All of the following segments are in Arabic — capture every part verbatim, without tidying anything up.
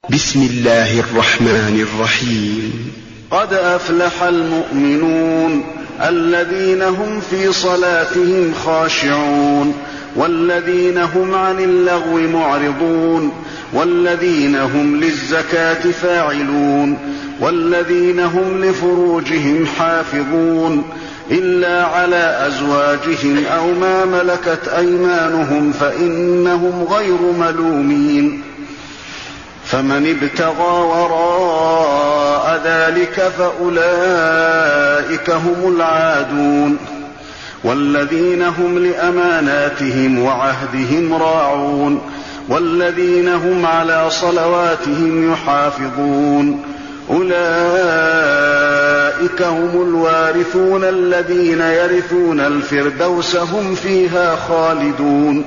بسم الله الرحمن الرحيم. قد أفلح المؤمنون الذين هم في صلاتهم خاشعون والذين هم عن اللغو معرضون والذين هم للزكاة فاعلون والذين هم لفروجهم حافظون إلا على أزواجهم أو ما ملكت أيمانهم فإنهم غير ملومين. فمن ابتغى وراء ذلك فأولئك هم العادون والذين هم لأماناتهم وعهدهم راعون والذين هم على صلواتهم يحافظون أولئك هم الوارثون الذين يرثون الفردوس هم فيها خالدون.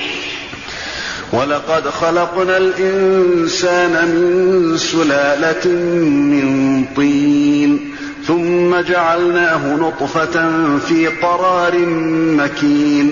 ولقد خلقنا الإنسان من سلالة من طين ثم جعلناه نطفة في قرار مكين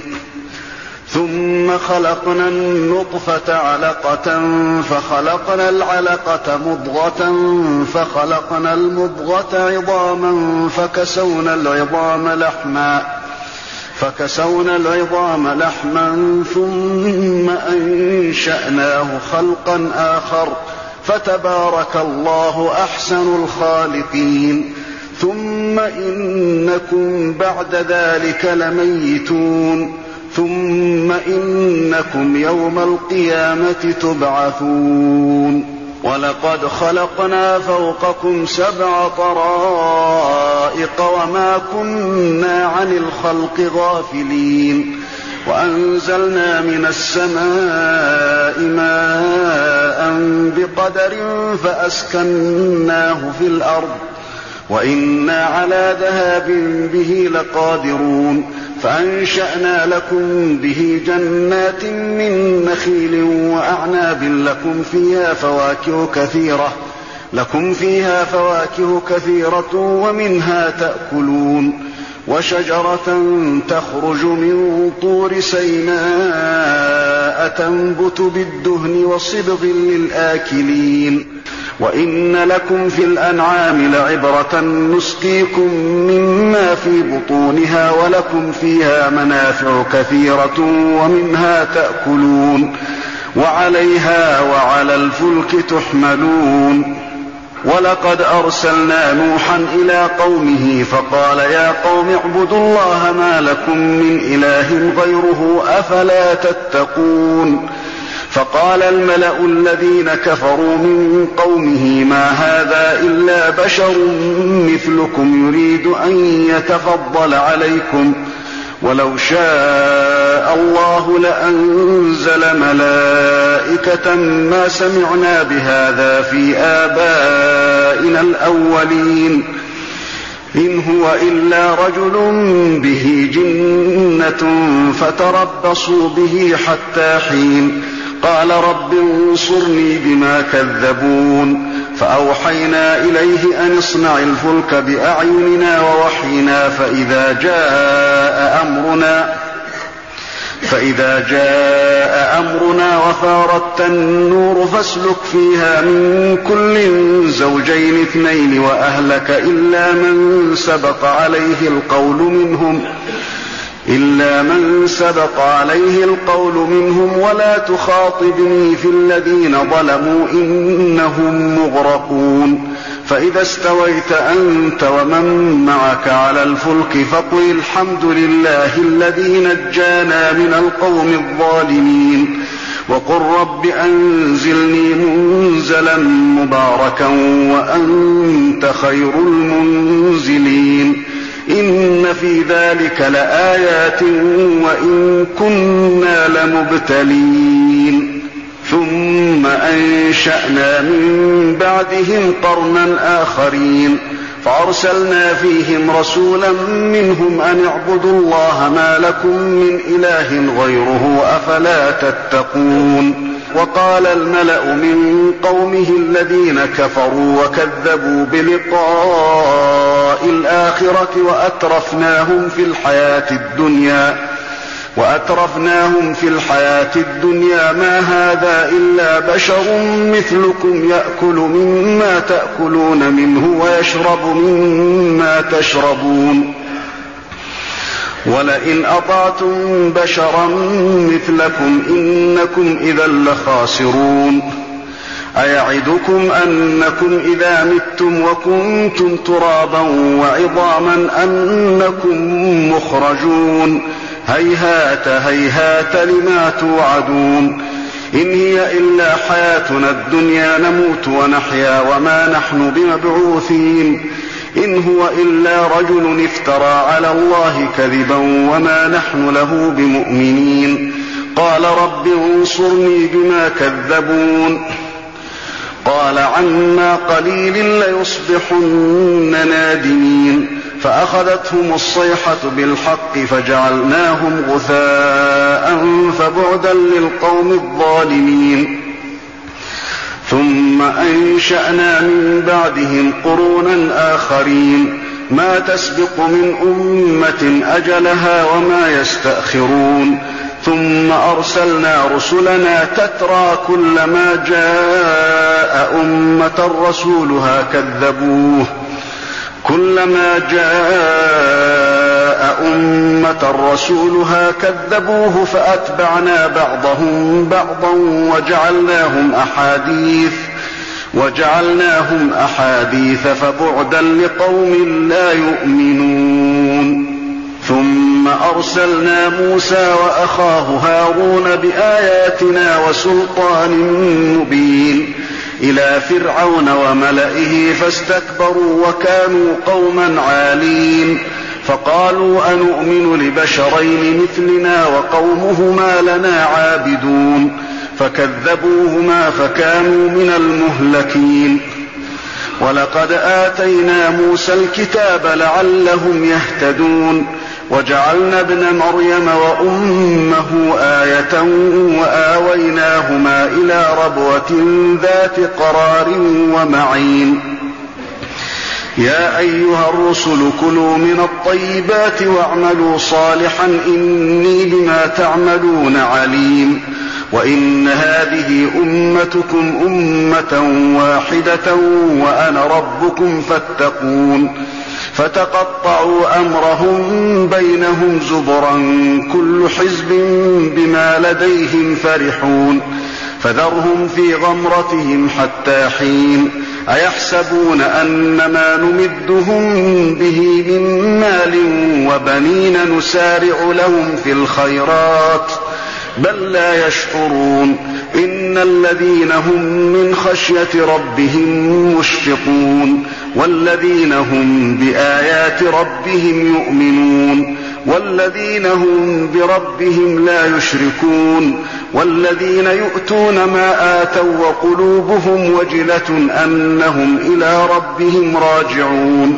ثم خلقنا النطفة علقة فخلقنا العلقة مضغة فخلقنا المضغة عظاما فكسونا العظام لحما فكسونا العظام لحما ثم أنشأناه خلقا آخر فتبارك الله أحسن الخالقين. ثم إنكم بعد ذلك لميتون ثم إنكم يوم القيامة تبعثون. ولقد خلقنا فوقكم سبع طرائق وما كنا عن الخلق غافلين وأنزلنا من السماء ماء بقدر فأسكناه في الأرض وإنا على ذهاب به لقادرون. فأنشأنا لكم به جنات من نخيل وأعناب لكم فيها فواكه كثيرة لكم فيها فواكه كثيرة ومنها تأكلون وشجرة تخرج من طور سيناء تنبت بالدهن وصبغ للآكلين. وإن لكم في الأنعام لعبرة نسقيكم مما في بطونها ولكم فيها منافع كثيرة ومنها تأكلون وعليها وعلى الفلك تحملون. ولقد أرسلنا نوحا إلى قومه فقال يا قوم اعبدوا الله ما لكم من إله غيره أفلا تتقون. فقال الملأ الذين كفروا من قومه ما هذا إلا بشر مثلكم يريد أن يتفضل عليكم ولو شاء الله لأنزل ملائكة ما سمعنا بهذا في آبائنا الأولين إن هو إلا رجل به جنة فتربصوا به حتى حين. قال رب انصرني بما كذبون. فأوحينا إليه أن اصنع الفلك بأعيننا ووحينا فإذا جاء أمرنا فإذا جاء أمرنا وفارت النور فاسلك فيها من كل زوجين اثنين وأهلك إلا من سبق عليه القول منهم إلا من سبق عليه القول منهم ولا تخاطبني في الذين ظلموا إنهم مغرقون. فإذا استويت أنت ومن معك على الفلك فقل الحمد لله الذي نجانا من القوم الظالمين وقل رب أنزلني منزلا مباركا وأنت خير المنزلين. إن في ذلك لآيات وإن كنا لمبتلين. ثم أنشأنا من بعدهم قرنا آخرين فأرسلنا فيهم رسولا منهم أن اعبدوا الله ما لكم من إله غيره أفلا تتقون. وقال الملأ من قومه الذين كفروا وكذبوا بلقاء الآخرة وأترفناهم في الحياة الدنيا وأترفناهم في الحياة الدنيا ما هذا إلا بشر مثلكم يأكل مما تأكلون منه ويشرب مما تشربون ولئن أطعتم بشرا مثلكم إنكم إذا لخاسرون أيعدكم أنكم إذا متم وكنتم ترابا وعظاما أنكم مخرجون هيهات هيهات لما توعدون إن هي إلا حياتنا الدنيا نموت ونحيا وما نحن بمبعوثين إن هو إلا رجل افترى على الله كذبا وما نحن له بمؤمنين قال رب انصرني بما كذبون قال عما قليل ليصبحن نادمين فأخذتهم الصيحة بالحق فجعلناهم غثاء فبعدا للقوم الظالمين ثم أنشأنا من بعدهم قرونا آخرين ما تسبق من أمة أجلها وما يستأخرون ثم أرسلنا رسلنا تترى كلما جاء أمة رسولها كذبوه كلما جاء أمة رسولها كذبوه فأتبعنا بعضهم بعضا وجعلناهم أحاديث وجعلناهم أحاديث فبعدا لقوم لا يؤمنون ثم أرسلنا موسى وأخاه هارون بآياتنا وسلطان مبين إلى فرعون وملئه فاستكبروا وكانوا قوما عالين فقالوا أنؤمن لبشرين مثلنا وقومهما لنا عابدون فكذبوهما فكانوا من المهلكين ولقد آتينا موسى الكتاب لعلهم يهتدون وجعلنا ابن مريم وأمه آية وآويناهما إلى ربوة ذات قرار ومعين يا أيها الرسل كلوا من الطيبات واعملوا صالحا إني بما تعملون عليم وإن هذه أمتكم أمة واحدة وأنا ربكم فاتقون فتقطعوا أمرهم بينهم زبرا كل حزب بما لديهم فرحون فذرهم في غمرتهم حتى حين أيحسبون أنما نمدهم به من مال وبنين نسارع لهم في الخيرات بل لا يشعرون إن الذين هم من خشية ربهم مشفقون والذين هم بآيات ربهم يؤمنون والذين هم بربهم لا يشركون والذين يؤتون ما آتوا وقلوبهم وجلة أنهم إلى ربهم راجعون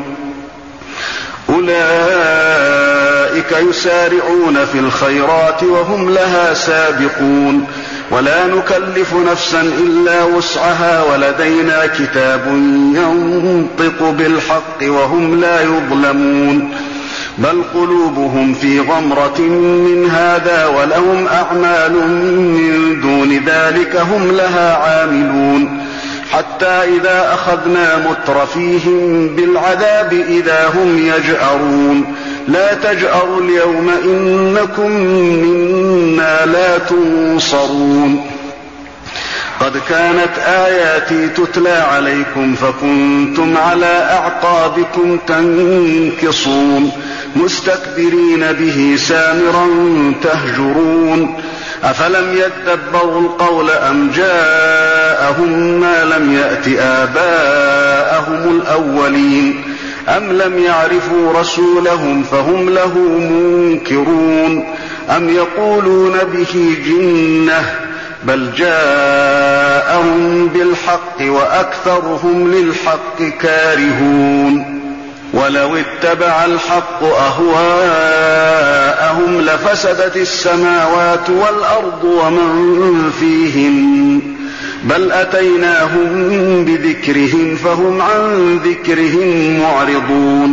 أولئك يسارعون في الخيرات وهم لها سابقون ولا نكلف نفسا إلا وسعها ولدينا كتاب ينطق بالحق وهم لا يظلمون بل قلوبهم في غمرة من هذا ولهم أعمال من دون ذلك هم لها عاملون حتى إذا أخذنا مترفيهم بالعذاب إذا هم يجأرون لا تجأروا اليوم إنكم منا لا تنصرون قد كانت آياتي تتلى عليكم فكنتم على أعقابكم تنكصون مستكبرين به سامرا تهجرون أفلم يدبروا القول أم جاءهم ما لم يأت آباءهم الأولين أم لم يعرفوا رسولهم فهم له منكرون أم يقولون به جنة بل جاءهم بالحق وأكثرهم للحق كارهون ولو اتبع الحق أهواءهم لفسدت السماوات والأرض ومن فيهن بل أتيناهم بذكرهم فهم عن ذكرهم معرضون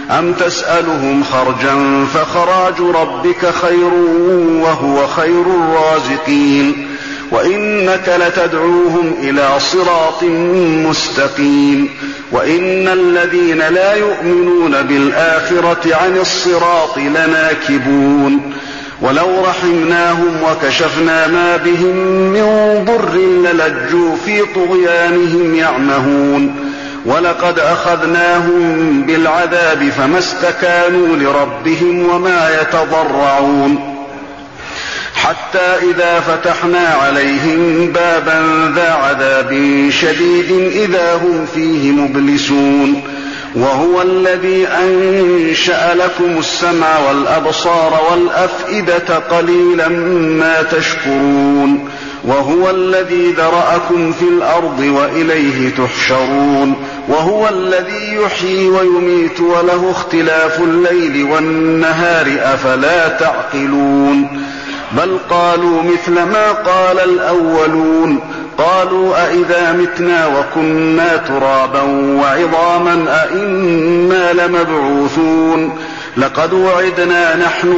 أم تسألهم خرجا فخراج ربك خير وهو خير الرازقين وإنك لتدعوهم إلى صراط مستقيم وإن الذين لا يؤمنون بالآخرة عن الصراط لناكبون ولو رحمناهم وكشفنا ما بهم من ضر للجوا في طغيانهم يعمهون ولقد أخذناهم بالعذاب فما استكانوا لربهم وما يتضرعون حتى إذا فتحنا عليهم بابا ذا عذاب شديد إذا هم فيه مبلسون وهو الذي أنشأ لكم السمع والأبصار والأفئدة قليلا ما تشكرون وهو الذي ذرأكم في الأرض وإليه تحشرون وهو الذي يحيي ويميت وله اختلاف الليل والنهار أفلا تعقلون بل قالوا مثل ما قال الأولون قالوا أئذا متنا وكنا ترابا وعظاما أئنا لمبعوثون لقد وعدنا نحن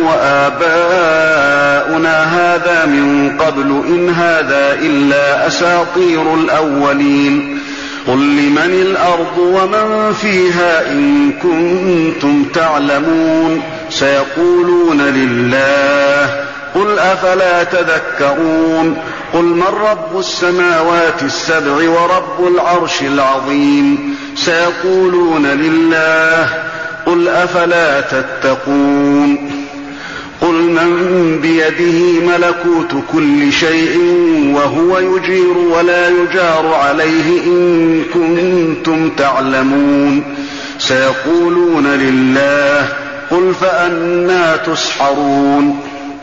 وآباؤنا هذا من قبل إن هذا إلا أساطير الأولين قل لمن الأرض ومن فيها إن كنتم تعلمون سيقولون لله قل أفلا تذكرون قل من رب السماوات السبع ورب العرش العظيم سيقولون لله قل أفلا تتقون قل من بيده ملكوت كل شيء وهو يجير ولا يجار عليه إن كنتم تعلمون سيقولون لله قل فأنى تسحرون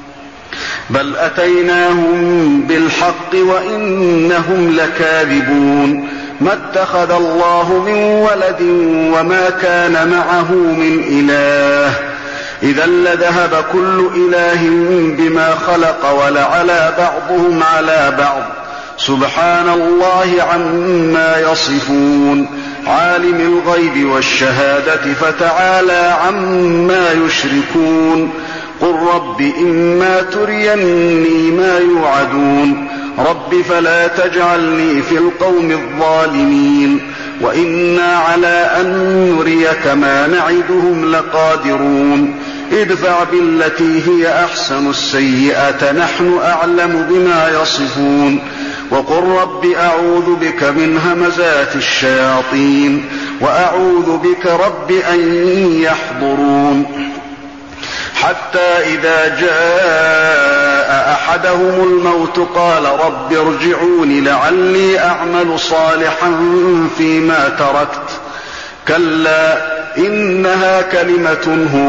بل أتيناهم بالحق وإنهم لكاذبون ما اتخذ الله من ولد وما كان معه من إله إذا لذهب كل إله بما خلق ولعلى بعضهم على بعض سبحان الله عما يصفون عالم الغيب والشهادة فتعالى عما يشركون قل رب إما تريني ما يوعدون رب فلا تجعلني في القوم الظالمين وإنا على أن نريك ما نعدهم لقادرون ادفع بالتي هي أحسن السيئة نحن أعلم بما يصفون وقل رب أعوذ بك من همزات الشياطين وأعوذ بك رب أن يحضرون حتى إذا جاء أحدهم الموت قال رب ارجعون لعلي أعمل صالحا فيما تركت كلا إنها كلمة هو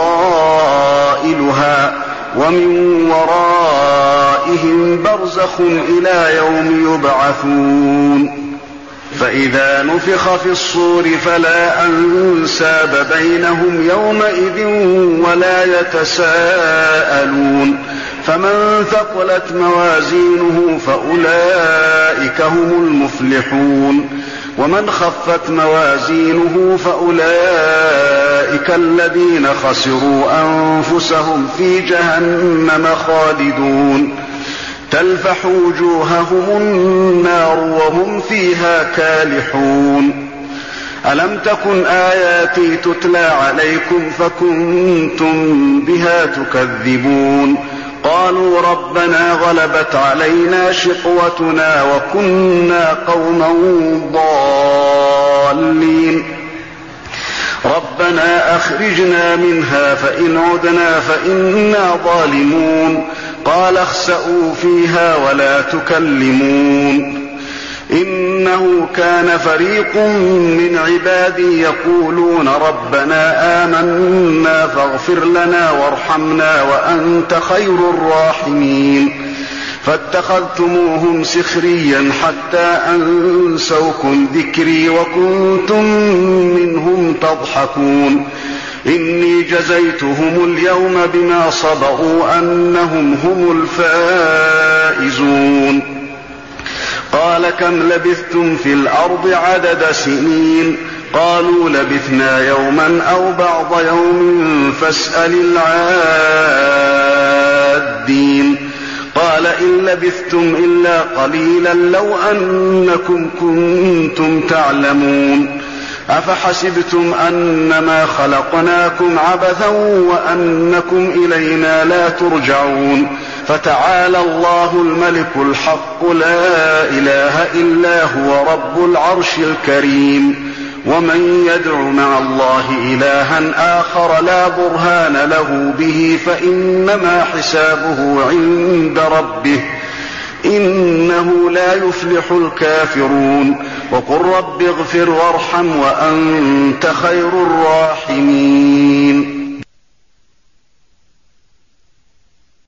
قائلها ومن ورائهم برزخ إلى يوم يبعثون فإذا نفخ في الصور فلا أنساب بينهم يومئذ ولا يتساءلون فمن ثقلت موازينه فأولئك هم المفلحون ومن خفت موازينه فأولئك الذين خسروا أنفسهم في جهنم خالدون تلفح وجوههم النار وهم فيها كالحون ألم تكن آياتي تتلى عليكم فكنتم بها تكذبون قالوا ربنا غلبت علينا شقوتنا وكنا قوما ضالين ربنا أخرجنا منها فإن عدنا فإنا ظالمون قال اخسئوا فيها ولا تكلمون إنه كان فريق من عبادي يقولون ربنا آمنا فاغفر لنا وارحمنا وأنت خير الراحمين فاتخذتموهم سخريا حتى أنسوكم ذكري وكنتم منهم تضحكون إني جزيتهم اليوم بما صبروا أنهم هم الفائزون قال كم لبثتم في الأرض عدد سنين قالوا لبثنا يوما أو بعض يوم فاسأل العادين قال إن لبثتم إلا قليلا لو أنكم كنتم تعلمون أفحسبتم أنما خلقناكم عبثا وأنكم إلينا لا ترجعون فتعالى الله الملك الحق لا إله إلا هو رب العرش الكريم ومن يدع مع الله إلها آخر لا برهان له به فإنما حسابه عند ربه إنه لا يفلح الكافرون وقل رب اغفر وارحم وأنت خير الراحمين